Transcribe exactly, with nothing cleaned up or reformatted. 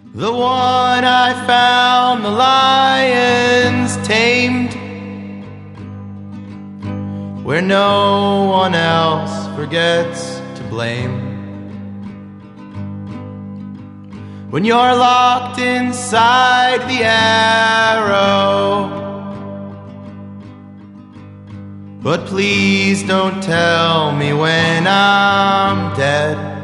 The one I found the lions tamed, where no one else forgets to blame. When you're locked inside the arrow, but please don't tell me when I'm dead.